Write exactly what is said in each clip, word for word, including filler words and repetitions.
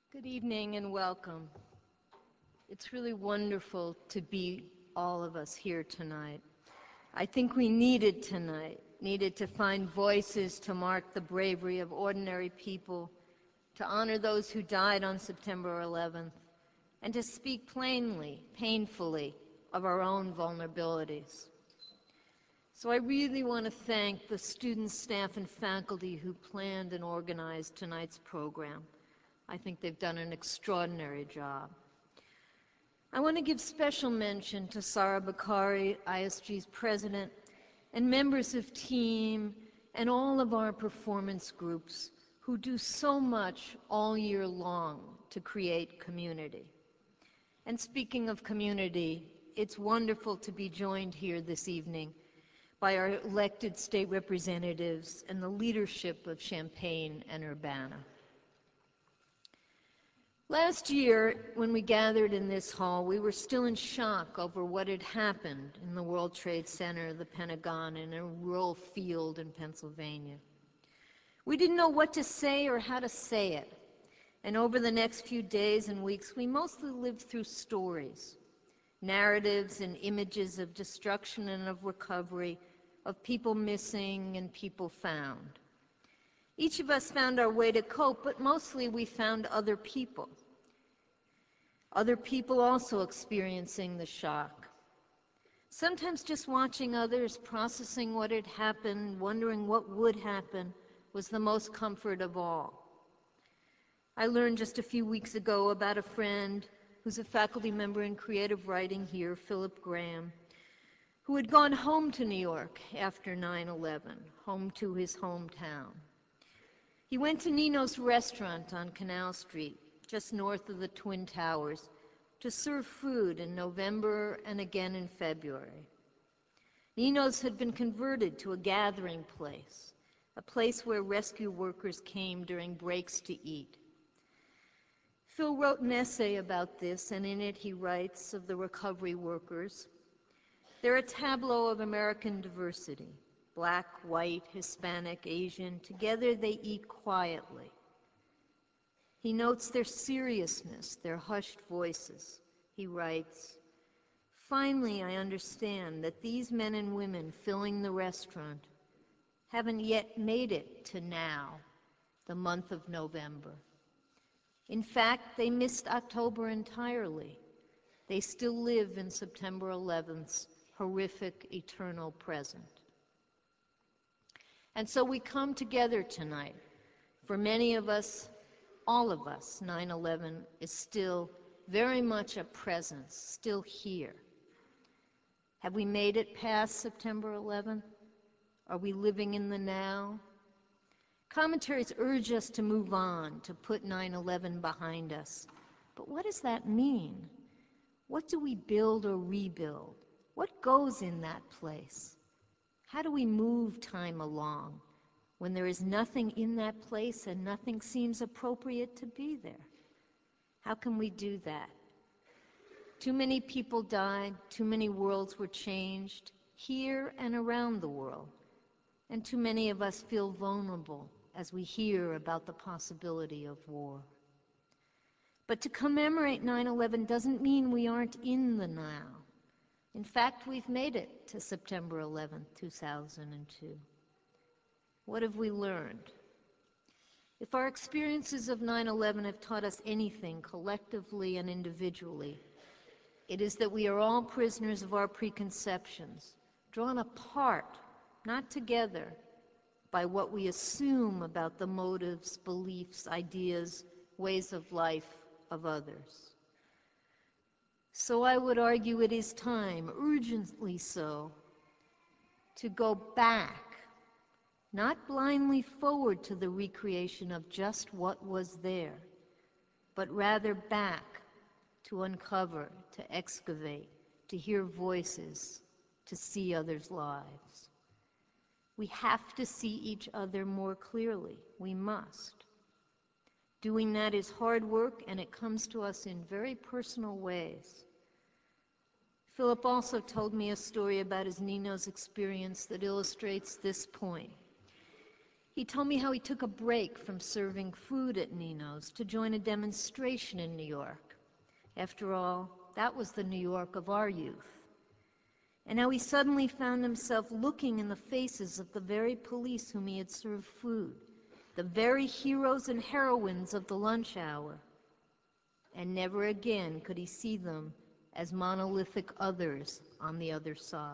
Good evening and welcome. It's really wonderful to be all of us here tonight. I think we needed tonight, needed to find voices to mark the bravery of ordinary people, to honor those who died on September eleventh, and to speak plainly, painfully, of our own vulnerabilities. So I really want to thank the students, staff, and faculty who planned and organized tonight's program. I think they've done an extraordinary job. I want to give special mention to Sara Bakari, I S G's president, and members of team and all of our performance groups who do so much all year long to create community. And speaking of community, it's wonderful to be joined here this evening by our elected state representatives and the leadership of Champaign and Urbana. Last year, when we gathered in this hall, we were still in shock over what had happened in the World Trade Center, the Pentagon, and a rural field in Pennsylvania. We didn't know what to say or how to say it. And over the next few days and weeks, we mostly lived through stories, narratives and images of destruction and of recovery, of people missing and people found. Each of us found our way to cope, but mostly we found other people. Other people also experiencing the shock. Sometimes just watching others, processing what had happened, wondering what would happen, was the most comfort of all. I learned just a few weeks ago about a friend who's a faculty member in creative writing here, Philip Graham, who had gone home to New York after nine eleven, home to his hometown. He went to Nino's restaurant on Canal Street, just north of the Twin Towers, to serve food in November and again in February. Nino's had been converted to a gathering place, a place where rescue workers came during breaks to eat. Phil wrote an essay about this, and in it he writes of the recovery workers. They're a tableau of American diversity. Black, white, Hispanic, Asian, together they eat quietly. He notes their seriousness, their hushed voices. He writes, "Finally, I understand that these men and women filling the restaurant haven't yet made it to now, the month of November. In fact, they missed October entirely. They still live in September eleventh's horrific eternal present." And so we come together tonight. For many of us, all of us, nine eleven is still very much a presence, still here. Have we made it past September eleventh? Are we living in the now? Commentaries urge us to move on, to put nine eleven behind us. But what does that mean? What do we build or rebuild? What goes in that place? How do we move time along when there is nothing in that place and nothing seems appropriate to be there? How can we do that? Too many people died, too many worlds were changed, here and around the world, and too many of us feel vulnerable as we hear about the possibility of war. But to commemorate nine eleven doesn't mean we aren't in the now. In fact, we've made it to September eleventh, two thousand two. What have we learned? If our experiences of nine eleven have taught us anything collectively and individually, it is that we are all prisoners of our preconceptions, drawn apart, not together, by what we assume about the motives, beliefs, ideas, ways of life of others. So I would argue it is time, urgently so, to go back, not blindly forward to the recreation of just what was there, but rather back to uncover, to excavate, to hear voices, to see others' lives. We have to see each other more clearly. We must. Doing that is hard work, and it comes to us in very personal ways. Philip also told me a story about his Nino's experience that illustrates this point. He told me how he took a break from serving food at Nino's to join a demonstration in New York. After all, that was the New York of our youth. And how he suddenly found himself looking in the faces of the very police whom he had served food, the very heroes and heroines of the lunch hour. And never again could he see them as monolithic others on the other side.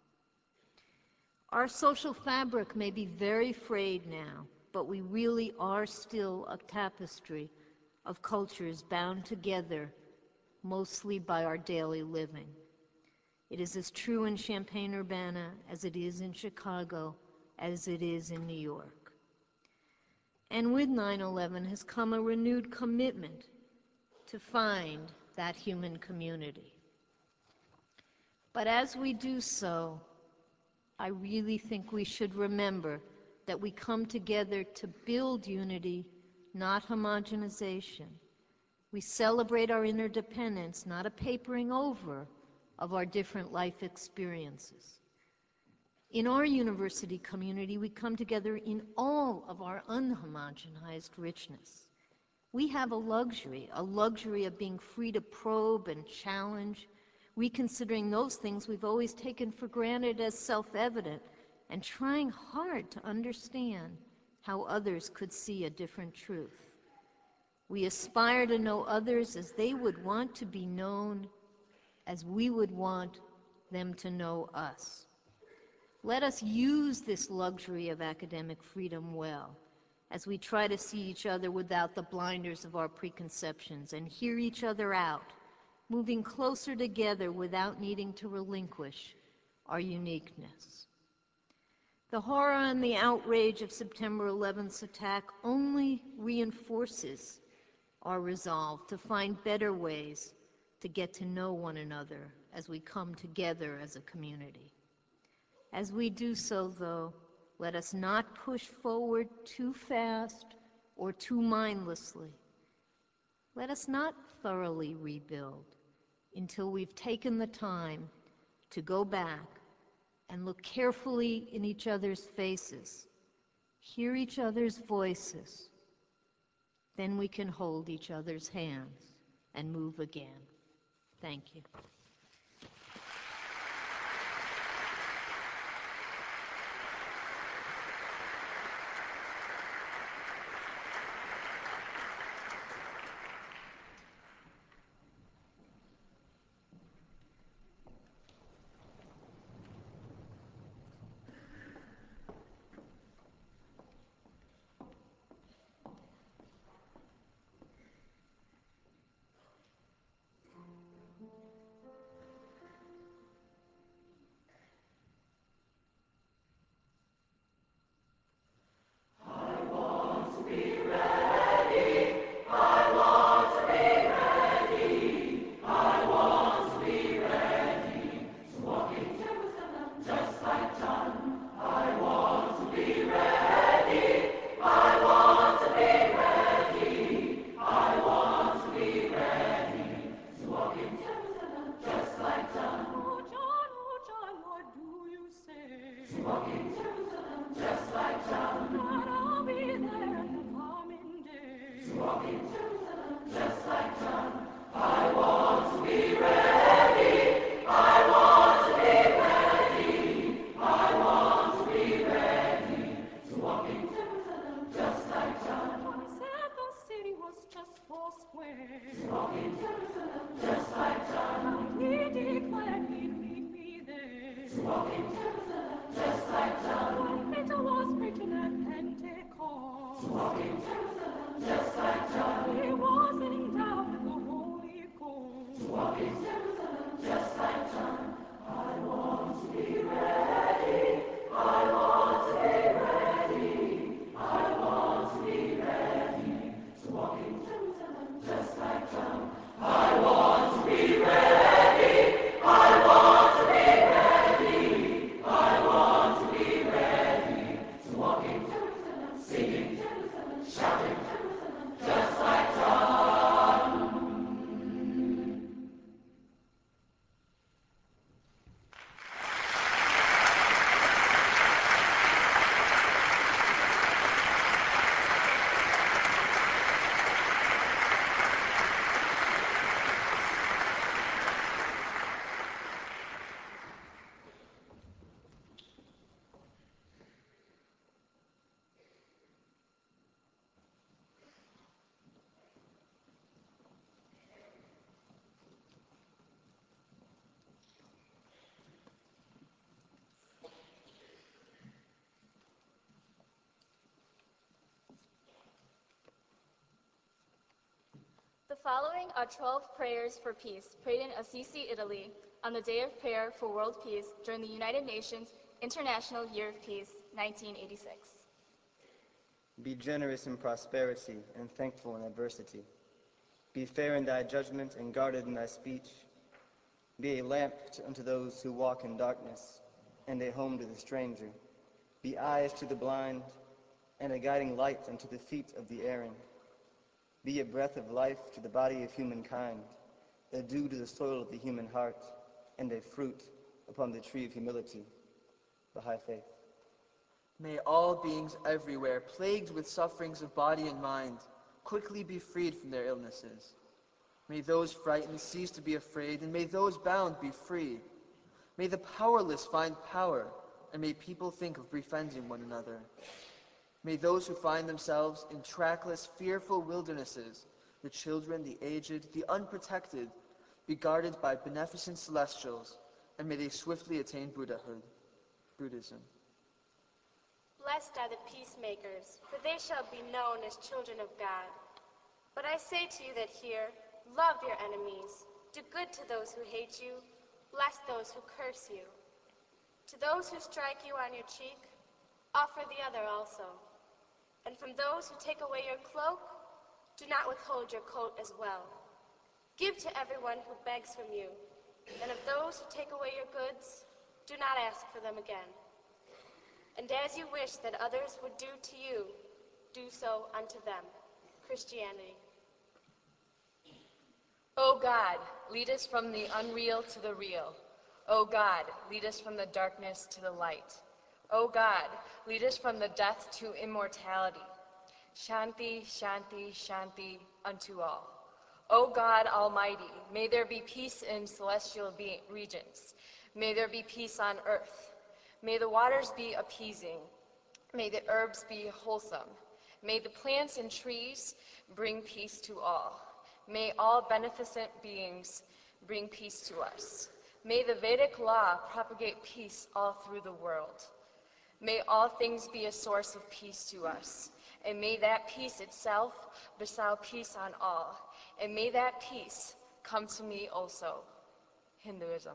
Our social fabric may be very frayed now, but we really are still a tapestry of cultures bound together mostly by our daily living. It is as true in Champaign-Urbana as it is in Chicago, as it is in New York. And with nine eleven has come a renewed commitment to find that human community. But as we do so, I really think we should remember that we come together to build unity, not homogenization. We celebrate our interdependence, not a papering over of our different life experiences. In our university community, we come together in all of our unhomogenized richness. We have a luxury, a luxury of being free to probe and challenge, reconsidering those things we've always taken for granted as self-evident, and trying hard to understand how others could see a different truth. We aspire to know others as they would want to be known, as we would want them to know us. Let us use this luxury of academic freedom well, as we try to see each other without the blinders of our preconceptions and hear each other out, moving closer together without needing to relinquish our uniqueness. The horror and the outrage of September eleventh's attack only reinforces our resolve to find better ways to get to know one another as we come together as a community. As we do so, though, let us not push forward too fast or too mindlessly. Let us not thoroughly rebuild until we've taken the time to go back and look carefully in each other's faces, hear each other's voices. Then we can hold each other's hands and move again. Thank you. Just like John. following are twelve prayers for peace prayed in Assisi, Italy, on the Day of Prayer for World Peace during the United Nations International Year of Peace, nineteen eighty-six. Be generous in prosperity and thankful in adversity. Be fair in thy judgment and guarded in thy speech. Be a lamp unto those who walk in darkness, and a home to the stranger. Be eyes to the blind, and a guiding light unto the feet of the erring. Be a breath of life to the body of humankind, a dew to the soil of the human heart, and a fruit upon the tree of humility, Baha'i Faith. May all beings everywhere, plagued with sufferings of body and mind, quickly be freed from their illnesses. May those frightened cease to be afraid, and may those bound be free. May the powerless find power, and may people think of befriending one another. May those who find themselves in trackless, fearful wildernesses, the children, the aged, the unprotected, be guarded by beneficent celestials, and may they swiftly attain Buddhahood, Buddhism. Blessed are the peacemakers, for they shall be known as children of God. But I say to you that here, love your enemies, do good to those who hate you, bless those who curse you. To those who strike you on your cheek, offer the other also. And from those who take away your cloak, do not withhold your coat as well. Give to everyone who begs from you, and of those who take away your goods, do not ask for them again. And as you wish that others would do to you, do so unto them. Christianity. O God, lead us from the unreal to the real. O God, lead us from the darkness to the light. O God, lead us from the death to immortality. Shanti, Shanti, Shanti unto all. O God Almighty, may there be peace in celestial be- regions. May there be peace on earth. May the waters be appeasing. May the herbs be wholesome. May the plants and trees bring peace to all. May all beneficent beings bring peace to us. May the Vedic law propagate peace all through the world. May all things be a source of peace to us. And may that peace itself bestow peace on all. And may that peace come to me also. Hinduism.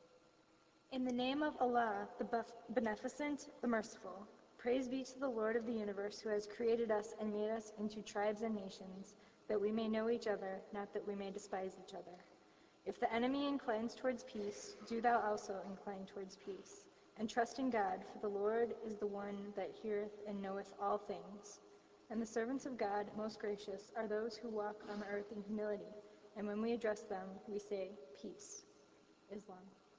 In the name of Allah, the Beneficent, the Merciful, praise be to the Lord of the universe who has created us and made us into tribes and nations, that we may know each other, not that we may despise each other. If the enemy inclines towards peace, do thou also incline towards peace. And trust in God, for the Lord is the one that heareth and knoweth all things. And the servants of God, most gracious, are those who walk on the earth in humility. And when we address them, we say, peace. Islam.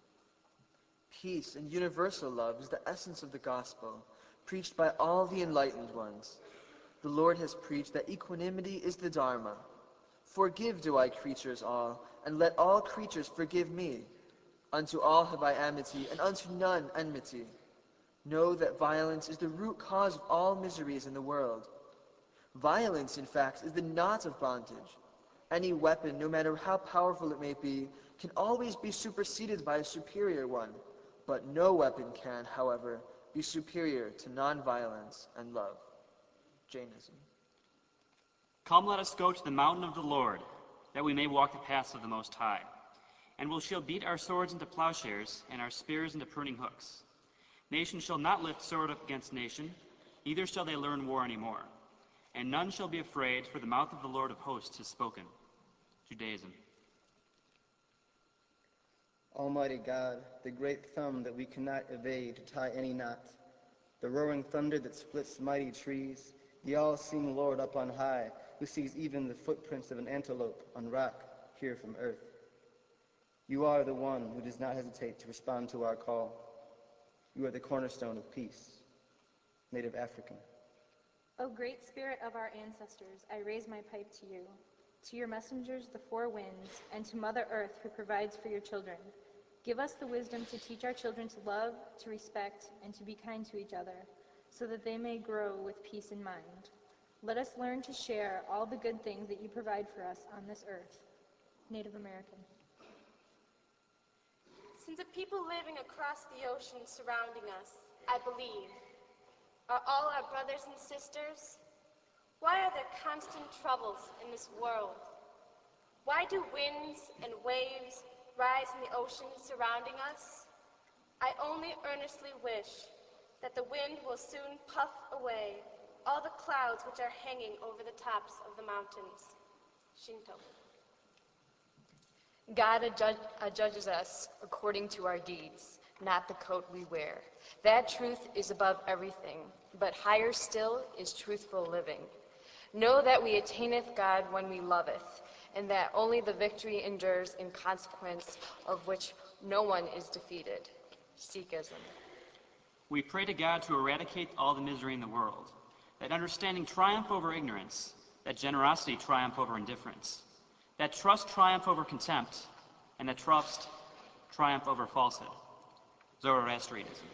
Peace and universal love is the essence of the gospel, preached by all the enlightened ones. The Lord has preached that equanimity is the Dharma. Forgive do I creatures all, and let all creatures forgive me. Unto all have I amity, and unto none enmity. Know that violence is the root cause of all miseries in the world. Violence, in fact, is the knot of bondage. Any weapon, no matter how powerful it may be, can always be superseded by a superior one. But no weapon can, however, be superior to nonviolence and love. Jainism. Come, let us go to the mountain of the Lord, that we may walk the paths of the Most High. And we shall beat our swords into plowshares, and our spears into pruning hooks. Nation shall not lift sword up against nation, neither shall they learn war any more. And none shall be afraid, for the mouth of the Lord of hosts has spoken. Judaism. Almighty God, the great thumb that we cannot evade to tie any knot, the roaring thunder that splits mighty trees, the all-seeing Lord up on high, who sees even the footprints of an antelope on rock here from earth. You are the one who does not hesitate to respond to our call. You are the cornerstone of peace. Native African. O great spirit of our ancestors, I raise my pipe to you, to your messengers the four winds, and to Mother Earth who provides for your children. Give us the wisdom to teach our children to love, to respect, and to be kind to each other, so that they may grow with peace in mind. Let us learn to share all the good things that you provide for us on this earth. Native American. Since the people living across the ocean surrounding us, I believe, are all our brothers and sisters, why are there constant troubles in this world? Why do winds and waves rise in the ocean surrounding us? I only earnestly wish that the wind will soon puff away all the clouds which are hanging over the tops of the mountains. Shinto. God adjudge, adjudges us according to our deeds, not the coat we wear. That truth is above everything, but higher still is truthful living. Know that we attaineth God when we loveth, and that only the victory endures in consequence of which no one is defeated. Sikhism. We pray to God to eradicate all the misery in the world, that understanding triumph over ignorance, that generosity triumph over indifference, that trust triumph over contempt, and that trust triumph over falsehood. Zoroastrianism.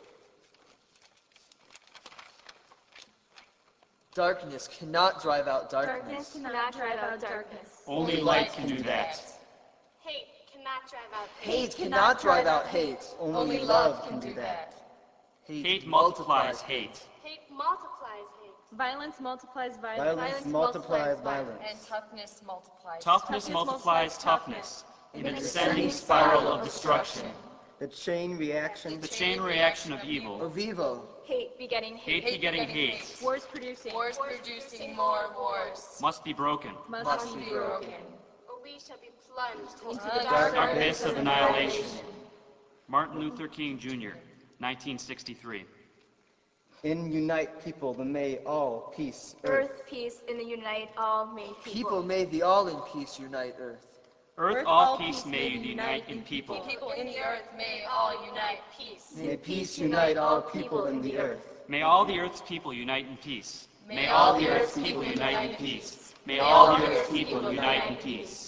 Darkness cannot drive out darkness. Darkness cannot drive out darkness. Only light can do that. Hate cannot drive out hate. Hate cannot drive out hate. Only love can do that. Hate multiplies hate. Hate multiplies hate. Violence multiplies violence. Violence multiplies violence. And toughness multiplies Toughness multiplies toughness in a descending spiral of destruction. The chain reaction The chain reaction of evil. Of evil. Hate begetting hate. Hate begetting hate Wars producing. Wars producing more wars. must be broken. Must, Must be be broken. Or we shall be plunged Into into the Dark dark abyss of annihilation. Martin Luther King, Junior, nineteen sixty-three. in unite people, the may all peace earth. Earth, peace, in the unite all made people. People may the all in peace unite earth. Earth, all peace may unite in people. People in the earth may all unite peace. May peace unite all people in the earth. May all the earth's people unite in peace. May all the earth's people unite in peace. May all the earth's people unite in peace.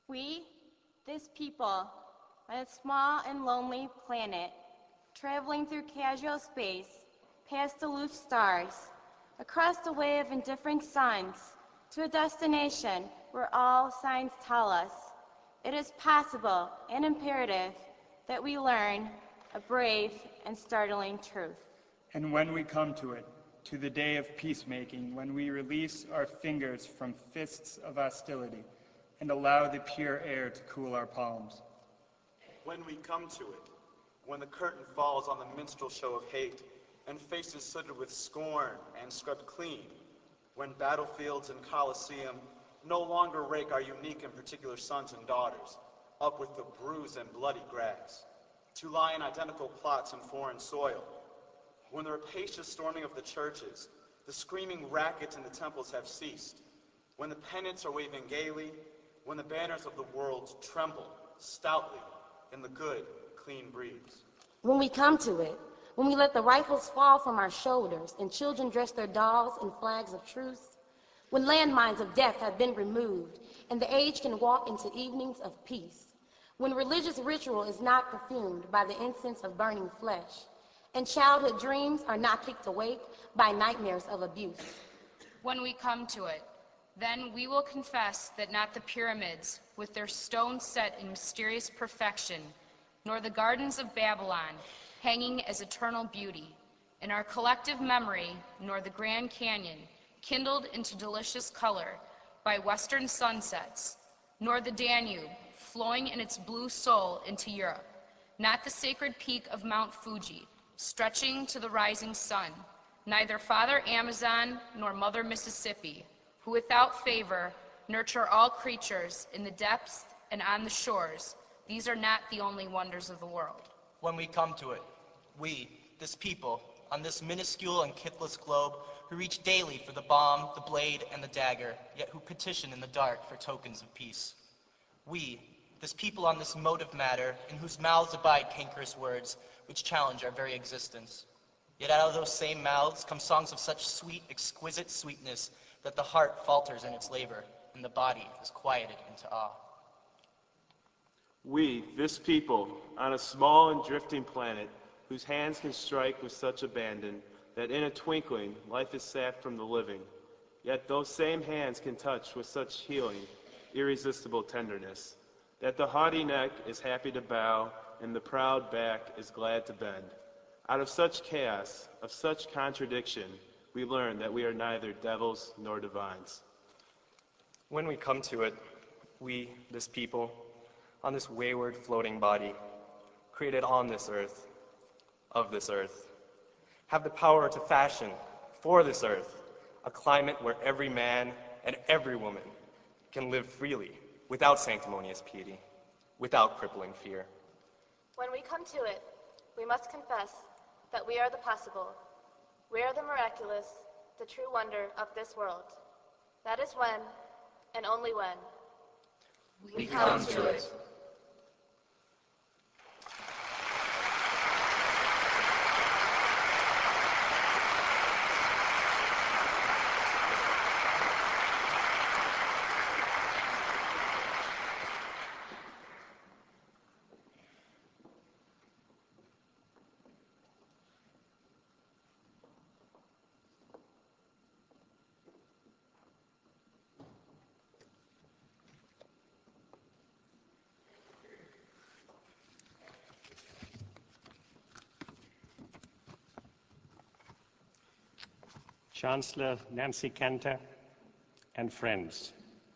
We, this people, on a small and lonely planet, traveling through casual space, past aloof stars, across the way of indifferent suns, to a destination where all signs tell us it is possible and imperative that we learn a brave and startling truth. And when we come to it, to the day of peacemaking, when we release our fingers from fists of hostility and allow the pure air to cool our palms. When we come to it, when the curtain falls on the minstrel show of hate and faces sooted with scorn and scrubbed clean, when battlefields and coliseum no longer rake our unique and particular sons and daughters up with the bruised and bloody grass, to lie in identical plots in foreign soil, when the rapacious storming of the churches, the screaming rackets in the temples have ceased, when the pennants are waving gaily, when the banners of the world tremble stoutly in the good, clean breeze. When we come to it, when we let the rifles fall from our shoulders and children dress their dolls in flags of truce, when landmines of death have been removed and the age can walk into evenings of peace, when religious ritual is not perfumed by the incense of burning flesh, and childhood dreams are not kicked awake by nightmares of abuse. When we come to it, then we will confess that not the pyramids, with their stones set in mysterious perfection, nor the gardens of Babylon, hanging as eternal beauty, in our collective memory, nor the Grand Canyon, kindled into delicious color by western sunsets, nor the Danube, flowing in its blue soul into Europe, not the sacred peak of Mount Fuji, stretching to the rising sun, neither Father Amazon nor Mother Mississippi, who without favor nurture all creatures in the depths and on the shores. These are not the only wonders of the world. When we come to it, we, this people, on this minuscule and kithless globe, who reach daily for the bomb, the blade, and the dagger, yet who petition in the dark for tokens of peace. We, this people on this mote of matter, in whose mouths abide cankerous words, which challenge our very existence. Yet out of those same mouths come songs of such sweet, exquisite sweetness that the heart falters in its labor, and the body is quieted into awe. We, this people, on a small and drifting planet, whose hands can strike with such abandon that in a twinkling life is sapped from the living, yet those same hands can touch with such healing, irresistible tenderness, that the haughty neck is happy to bow and the proud back is glad to bend. Out of such chaos, of such contradiction, we learn that we are neither devils nor divines. When we come to it, we, this people, on this wayward floating body, created on this earth, of this earth, have the power to fashion for this earth a climate where every man and every woman can live freely, without sanctimonious piety, without crippling fear. When we come to it, we must confess that we are the possible. We are the miraculous, the true wonder of this world. That is when, and only when, we come to it. Chancellor Nancy Cantor, and friends.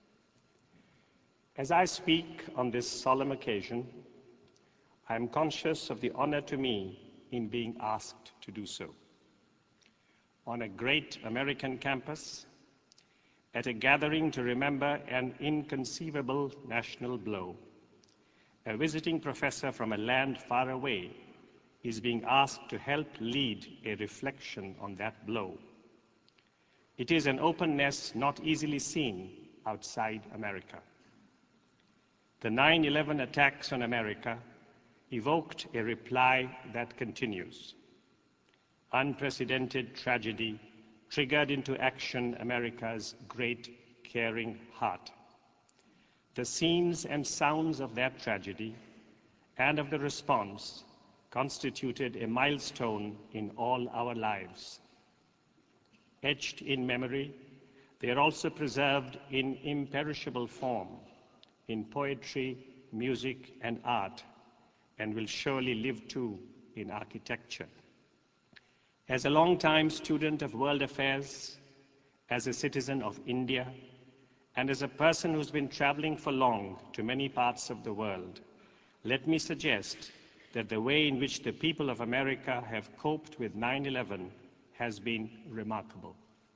As I speak on this solemn occasion, I am conscious of the honor to me in being asked to do so. On a great American campus, at a gathering to remember an inconceivable national blow, a visiting professor from a land far away is being asked to help lead a reflection on that blow. It is an openness not easily seen outside America. The nine eleven attacks on America evoked a reply that continues. Unprecedented tragedy triggered into action America's great caring heart. The scenes and sounds of that tragedy and of the response constituted a milestone in all our lives. Etched in memory, they are also preserved in imperishable form, in poetry, music, and art, and will surely live too in architecture. As a long-time student of world affairs, as a citizen of India, and as a person who's been traveling for long to many parts of the world, let me suggest that the way in which the people of America have coped with nine eleven has been remarkable.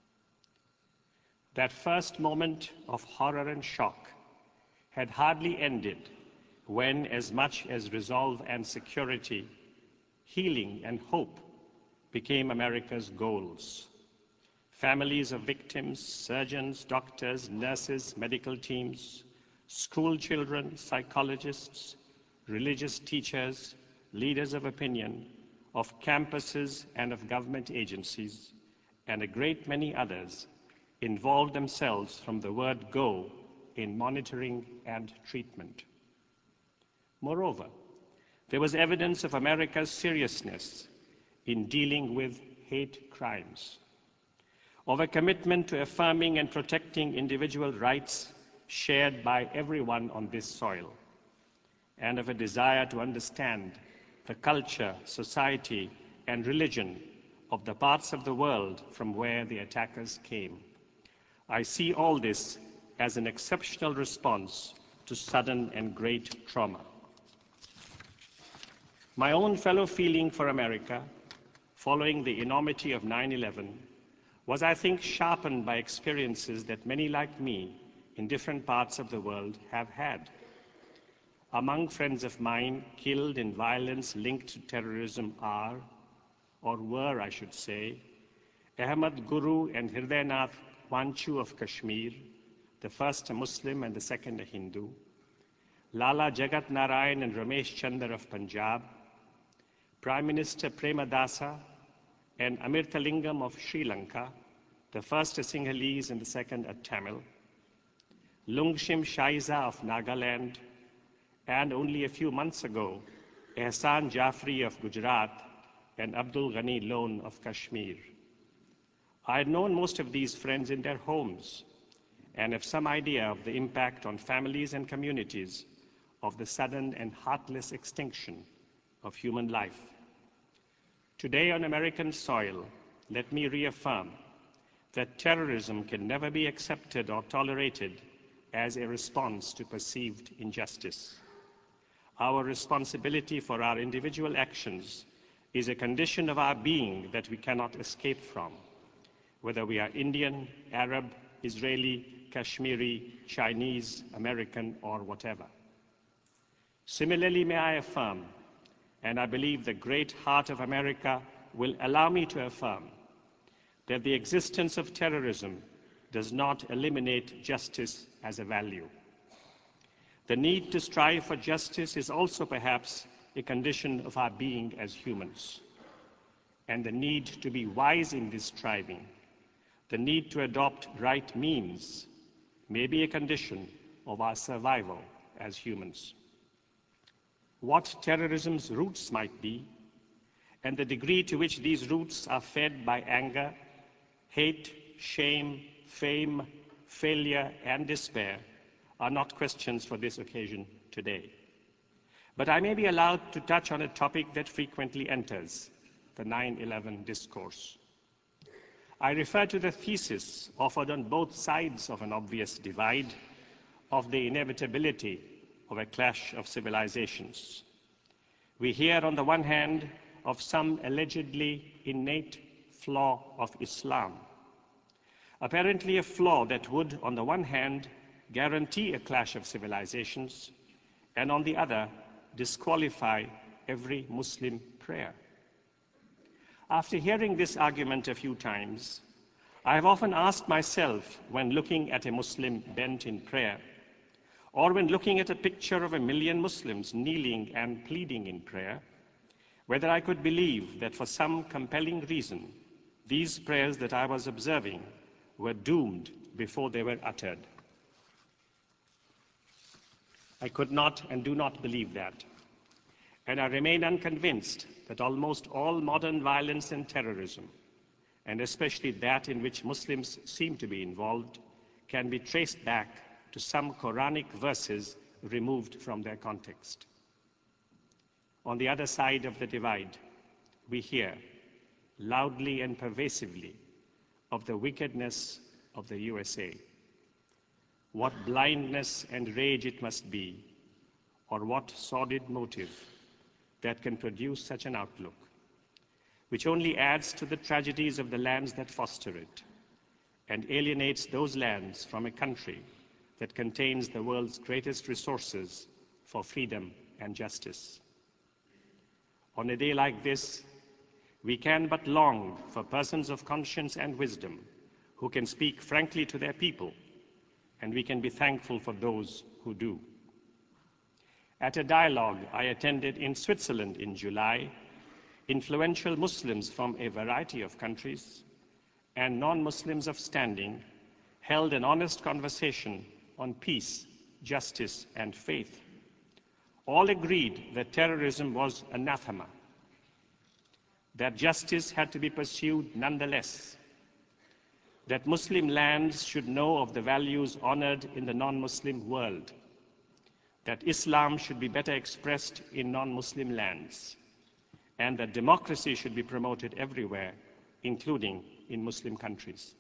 That first moment of horror and shock had hardly ended when, as much as resolve and security, healing and hope became America's goals. Families of victims, surgeons, doctors, nurses, medical teams, school children, psychologists, religious teachers, leaders of opinion, of campuses and of government agencies, and a great many others involved themselves from the word go in monitoring and treatment. Moreover, there was evidence of America's seriousness in dealing with hate crimes, of a commitment to affirming and protecting individual rights shared by everyone on this soil, and of a desire to understand the culture, society, and religion of the parts of the world from where the attackers came. I see all this as an exceptional response to sudden and great trauma. My own fellow feeling for America, following the enormity of nine eleven, was, I think, sharpened by experiences that many like me in different parts of the world have had. Among friends of mine killed in violence linked to terrorism are, or were, I should say, Ahmad Guru and Hridaynath Wanchu of Kashmir, the first a Muslim and the second a Hindu, Lala Jagat Narayan and Ramesh Chandra of Punjab, Prime Minister Premadasa and Amirthalingam of Sri Lanka, the first a Sinhalese and the second a Tamil, Lungshim Shaiza of Nagaland, and only a few months ago, Ehsan Jafri of Gujarat and Abdul Ghani Lone of Kashmir. I had known most of these friends in their homes and have some idea of the impact on families and communities of the sudden and heartless extinction of human life. Today on American soil, let me reaffirm that terrorism can never be accepted or tolerated as a response to perceived injustice. Our responsibility for our individual actions is a condition of our being that we cannot escape from, whether we are Indian, Arab, Israeli, Kashmiri, Chinese, American, or whatever. Similarly, may I affirm, and I believe the great heart of America will allow me to affirm, that the existence of terrorism does not eliminate justice as a value. The need to strive for justice is also perhaps a condition of our being as humans. And the need to be wise in this striving, the need to adopt right means, may be a condition of our survival as humans. What terrorism's roots might be, and the degree to which these roots are fed by anger, hate, shame, fame, failure, and despair, are not questions for this occasion today. But I may be allowed to touch on a topic that frequently enters the nine eleven discourse. I refer to the thesis offered on both sides of an obvious divide of the inevitability of a clash of civilizations. We hear on the one hand of some allegedly innate flaw of Islam, apparently a flaw that would, on the one hand, guarantee a clash of civilizations, and on the other, disqualify every Muslim prayer. After hearing this argument a few times, I have often asked myself, when looking at a Muslim bent in prayer, or when looking at a picture of a million Muslims kneeling and pleading in prayer, whether I could believe that for some compelling reason, these prayers that I was observing were doomed before they were uttered. I could not and do not believe that. And I remain unconvinced that almost all modern violence and terrorism, and especially that in which Muslims seem to be involved, can be traced back to some Quranic verses removed from their context. On the other side of the divide, we hear loudly and pervasively of the wickedness of the U S A. What blindness and rage it must be, or what sordid motive that can produce such an outlook, which only adds to the tragedies of the lands that foster it and alienates those lands from a country that contains the world's greatest resources for freedom and justice. On a day like this, we can but long for persons of conscience and wisdom who can speak frankly to their people, and we can be thankful for those who do. At a dialogue I attended in Switzerland in July, influential Muslims from a variety of countries and non-Muslims of standing held an honest conversation on peace, justice, and faith. All agreed that terrorism was anathema, that justice had to be pursued nonetheless, that Muslim lands should know of the values honored in the non-Muslim world, that Islam should be better expressed in non-Muslim lands, and that democracy should be promoted everywhere, including in Muslim countries.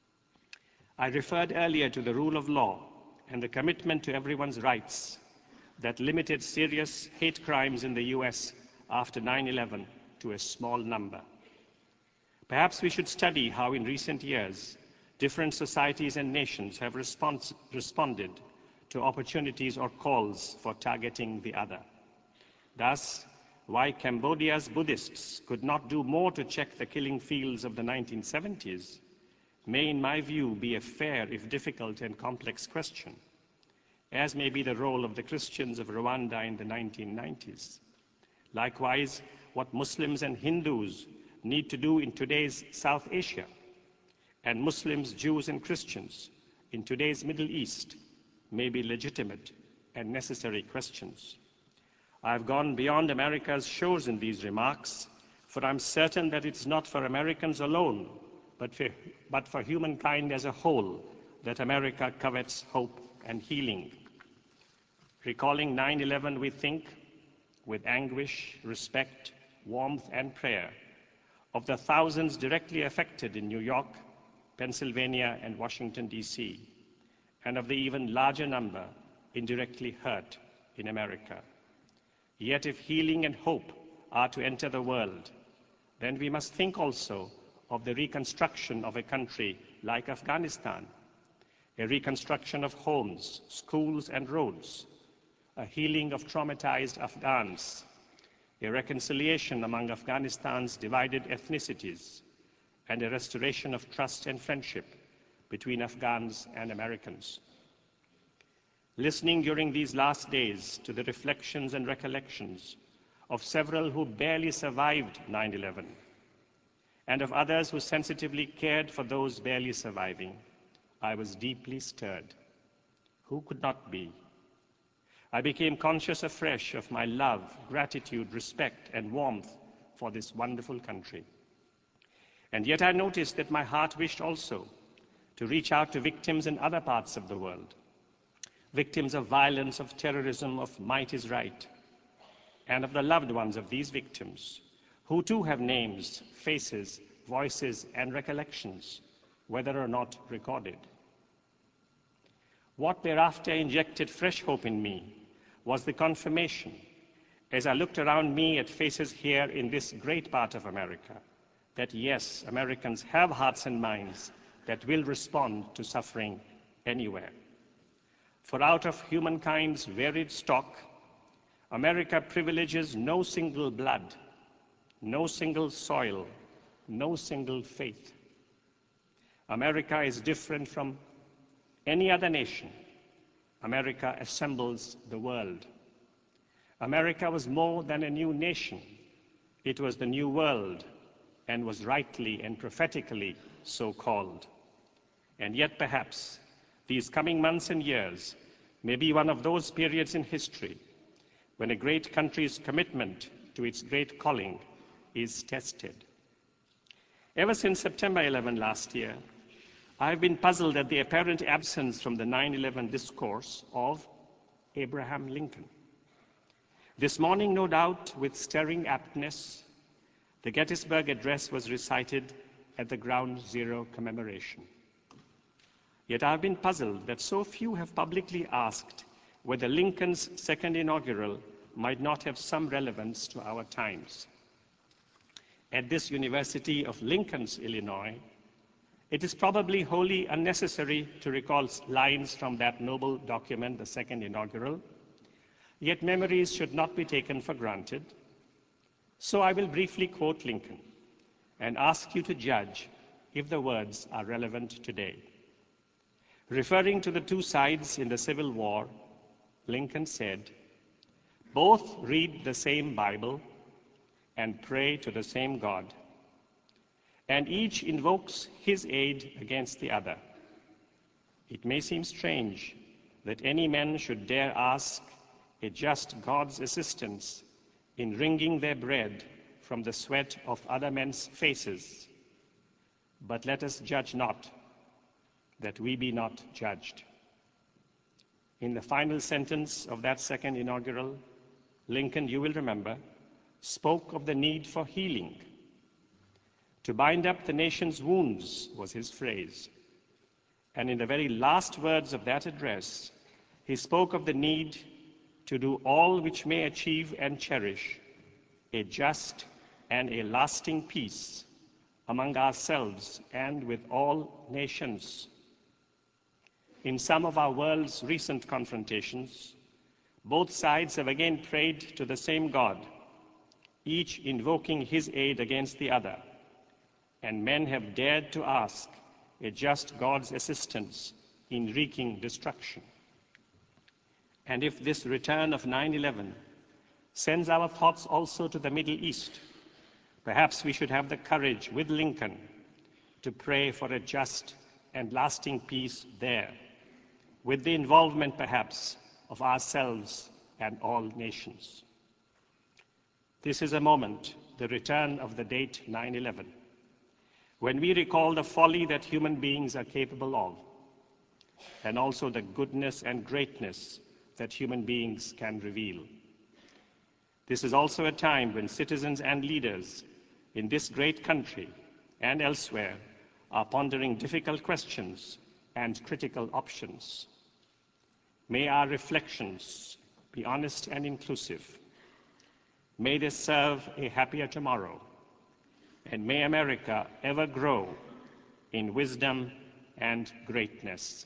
I referred earlier to the rule of law and the commitment to everyone's rights that limited serious hate crimes in the U S after nine eleven to a small number. Perhaps we should study how in recent years different societies and nations have respons- responded to opportunities or calls for targeting the other. Thus, why Cambodia's Buddhists could not do more to check the killing fields of the nineteen seventies may, in my view, be a fair, if difficult and complex question, as may be the role of the Christians of Rwanda in the nineteen nineties. Likewise, what Muslims and Hindus need to do in today's South Asia, and Muslims, Jews, and Christians in today's Middle East may be legitimate and necessary questions. I have gone beyond America's shores in these remarks, for I'm certain that it's not for Americans alone, but for, but for humankind as a whole, that America covets hope and healing. Recalling nine eleven, we think, with anguish, respect, warmth, and prayer, of the thousands directly affected in New York, Pennsylvania, and Washington, D C, and of the even larger number indirectly hurt in America. Yet if healing and hope are to enter the world, then we must think also of the reconstruction of a country like Afghanistan, a reconstruction of homes, schools, and roads, a healing of traumatized Afghans, a reconciliation among Afghanistan's divided ethnicities, and a restoration of trust and friendship between Afghans and Americans. Listening during these last days to the reflections and recollections of several who barely survived nine eleven, and of others who sensitively cared for those barely surviving, I was deeply stirred. Who could not be? I became conscious afresh of my love, gratitude, respect, and warmth for this wonderful country. And yet I noticed that my heart wished also to reach out to victims in other parts of the world, victims of violence, of terrorism, of might is right, and of the loved ones of these victims, who too have names, faces, voices, and recollections, whether or not recorded. What thereafter injected fresh hope in me was the confirmation, as I looked around me at faces here in this great part of America, that yes, Americans have hearts and minds that will respond to suffering anywhere. For out of humankind's varied stock, America privileges no single blood, no single soil, no single faith. America is different from any other nation. America assembles the world. America was more than a new nation. It was the new world, and was rightly and prophetically so called. And yet perhaps these coming months and years may be one of those periods in history when a great country's commitment to its great calling is tested. Ever since September eleventh last year, I have been puzzled at the apparent absence from the nine eleven discourse of Abraham Lincoln. This morning, no doubt, with stirring aptness, the Gettysburg Address was recited at the Ground Zero commemoration. Yet I have been puzzled that so few have publicly asked whether Lincoln's second inaugural might not have some relevance to our times. At this University of Lincoln's, Illinois, it is probably wholly unnecessary to recall lines from that noble document, the second inaugural, yet memories should not be taken for granted. So I will briefly quote Lincoln and ask you to judge if the words are relevant today. Referring to the two sides in the Civil War, Lincoln said, "Both read the same Bible and pray to the same God, and each invokes his aid against the other. It may seem strange that any man should dare ask a just God's assistance in wringing their bread from the sweat of other men's faces, but let us judge not, that we be not judged." In the final sentence of that second inaugural, Lincoln, you will remember, spoke of the need for healing. To bind up the nation's wounds was his phrase. And in the very last words of that address, he spoke of the need to do all which may achieve and cherish a just and a lasting peace among ourselves and with all nations. In some of our world's recent confrontations, both sides have again prayed to the same God, each invoking his aid against the other, and men have dared to ask a just God's assistance in wreaking destruction. And if this return of nine eleven sends our thoughts also to the Middle East, perhaps we should have the courage with Lincoln to pray for a just and lasting peace there, with the involvement perhaps of ourselves and all nations. This is a moment, the return of the date nine eleven, when we recall the folly that human beings are capable of, and also the goodness and greatness that human beings can reveal. This is also a time when citizens and leaders in this great country and elsewhere are pondering difficult questions and critical options. May our reflections be honest and inclusive. May they serve a happier tomorrow. And may America ever grow in wisdom and greatness.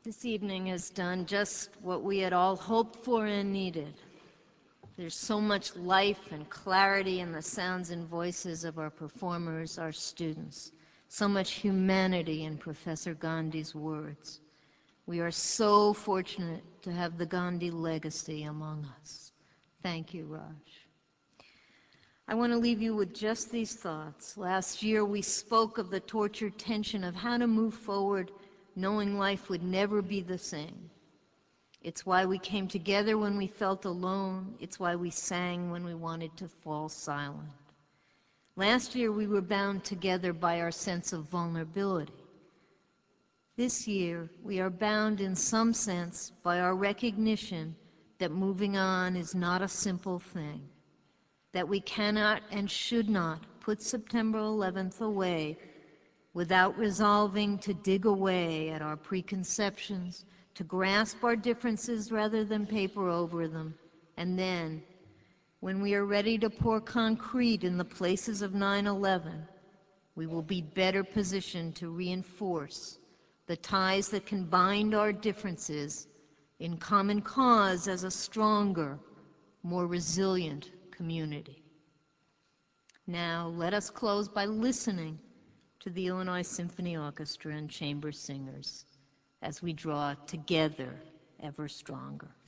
This evening has done just what we had all hoped for and needed. There's so much life and clarity in the sounds and voices of our performers, our students. So much humanity in Professor Gandhi's words. We are so fortunate to have the Gandhi legacy among us. Thank you, Raj. I want to leave you with just these thoughts. Last year we spoke of the tortured tension of how to move forward knowing life would never be the same. It's why we came together when we felt alone. It's why we sang when we wanted to fall silent. Last year we were bound together by our sense of vulnerability. This year we are bound in some sense by our recognition that moving on is not a simple thing, that we cannot and should not put September eleventh away without resolving to dig away at our preconceptions, to grasp our differences rather than paper over them, and then, when we are ready to pour concrete in the places of nine eleven, we will be better positioned to reinforce the ties that can bind our differences in common cause as a stronger, more resilient community. Now, let us close by listening to the Illinois Symphony Orchestra and chamber singers as we draw together ever stronger.